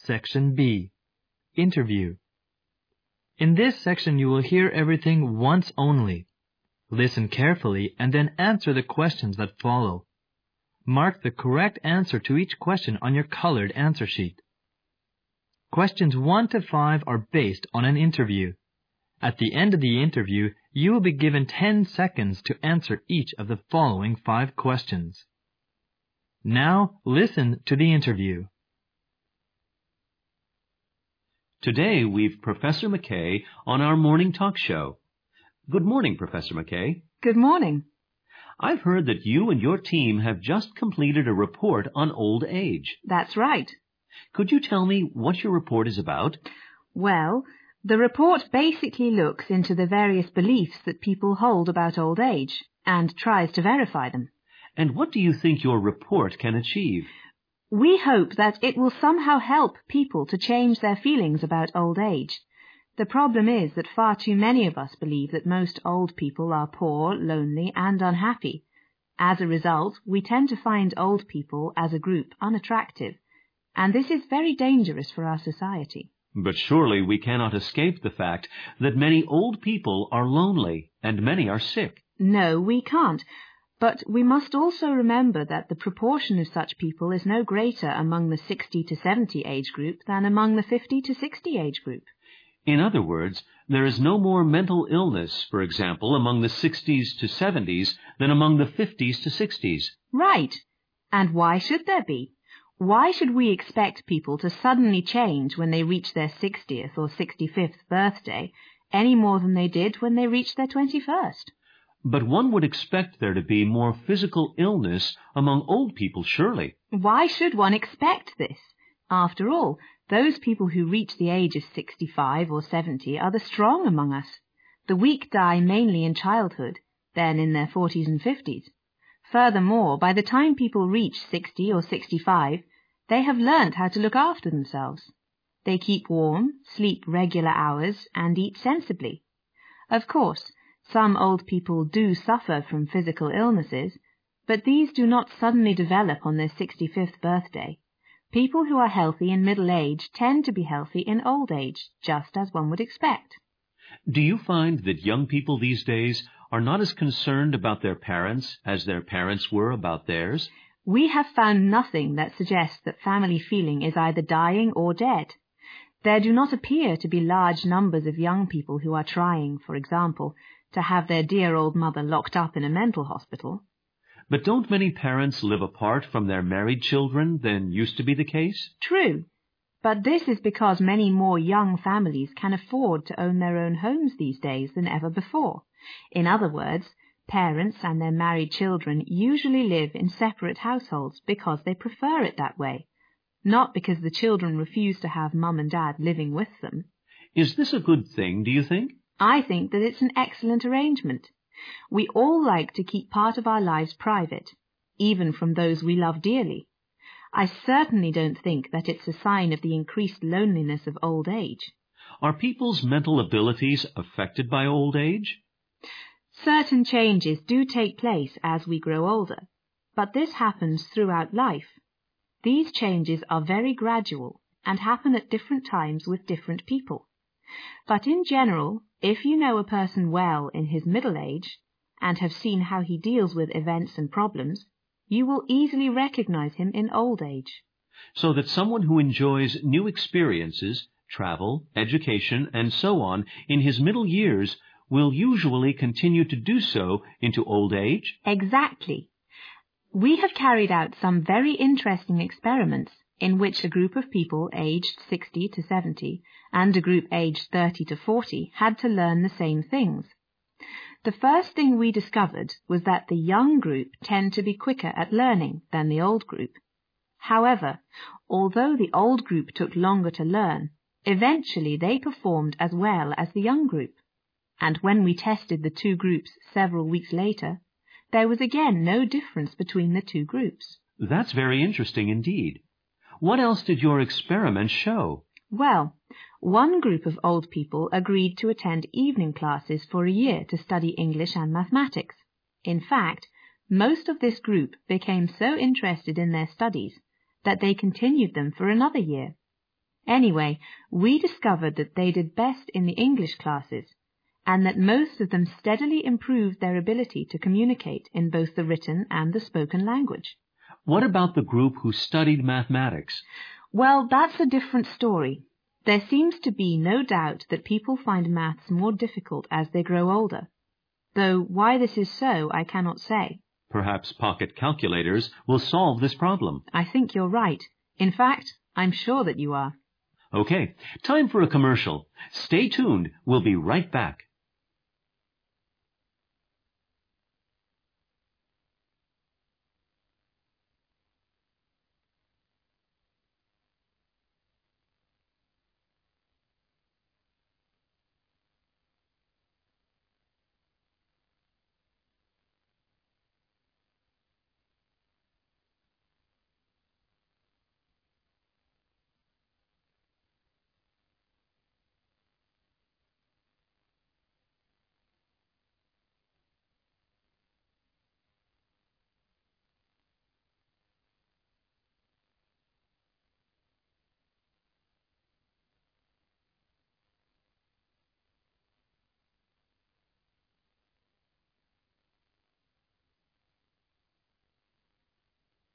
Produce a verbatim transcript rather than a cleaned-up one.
Section B. Interview. In this section you will hear everything once only. Listen carefully and then answer the questions that follow. Mark the correct answer to each question on your colored answer sheet. Questions one to five are based on an interview. At the end of the interview, you will be given ten seconds to answer each of the following five questions. Now, listen to the interview. Today, we've Professor McKay on our morning talk show. Good morning, Professor McKay. Good morning. I've heard that you and your team have just completed a report on old age. That's right. Could you tell me what your report is about? Well, the report basically looks into the various beliefs that people hold about old age and tries to verify them. And what do you think your report can achieve? We hope that it will somehow help people to change their feelings about old age. The problem is that far too many of us believe that most old people are poor, lonely, and unhappy. As a result, we tend to find old people as a group unattractive, and this is very dangerous for our society. But surely we cannot escape the fact that many old people are lonely and many are sick. No, we can't. But we must also remember that the proportion of such people is no greater among the sixty to seventy age group than among the fifty to sixty age group. In other words, there is no more mental illness, for example, among the sixties to seventies than among the fifties to sixties. Right. And why should there be? Why should we expect people to suddenly change when they reach their sixtieth or sixty-fifth birthday any more than they did when they reached their twenty-first? But one would expect there to be more physical illness among old people, surely. Why should one expect this? After all, those people who reach the age of sixty-five or seventy are the strong among us. The weak die mainly in childhood, then in their forties and fifties. Furthermore, by the time people reach sixty or sixty-five, they have learnt how to look after themselves. They keep warm, sleep regular hours, and eat sensibly. Of course, some old people do suffer from physical illnesses, but these do not suddenly develop on their sixty-fifth birthday. People who are healthy in middle age tend to be healthy in old age, just as one would expect. Do you find that young people these days are not as concerned about their parents as their parents were about theirs? We have found nothing that suggests that family feeling is either dying or dead. There do not appear to be large numbers of young people who are trying, for example, to have their dear old mother locked up in a mental hospital. But don't many parents live apart from their married children than used to be the case? True. But this is because many more young families can afford to own their own homes these days than ever before. In other words, parents and their married children usually live in separate households because they prefer it that way, not because the children refuse to have mum and dad living with them. Is this a good thing, do you think? I think that it's an excellent arrangement. We all like to keep part of our lives private, even from those we love dearly. I certainly don't think that it's a sign of the increased loneliness of old age. Are people's mental abilities affected by old age? Certain changes do take place as we grow older, but this happens throughout life. These changes are very gradual and happen at different times with different people. But in general, if you know a person well in his middle age and have seen how he deals with events and problems, you will easily recognize him in old age. So that someone who enjoys new experiences, travel, education, and so on in his middle years will usually continue to do so into old age? Exactly. We have carried out some very interesting experiments in which a group of people aged sixty to seventy and a group aged thirty to forty had to learn the same things. The first thing we discovered was that the young group tend to be quicker at learning than the old group. However, although the old group took longer to learn, eventually they performed as well as the young group. And when we tested the two groups several weeks later, there was again no difference between the two groups. That's very interesting indeed. What else did your experiment show? Well, one group of old people agreed to attend evening classes for a year to study English and mathematics. In fact, most of this group became so interested in their studies that they continued them for another year. Anyway, we discovered that they did best in the English classes, and that most of them steadily improved their ability to communicate in both the written and the spoken language. What about the group who studied mathematics? Well, that's a different story. There seems to be no doubt that people find maths more difficult as they grow older, though why this is so I cannot say. Perhaps pocket calculators will solve this problem. I think you're right. In fact, I'm sure that you are. Okay, time for a commercial. Stay tuned. We'll be right back.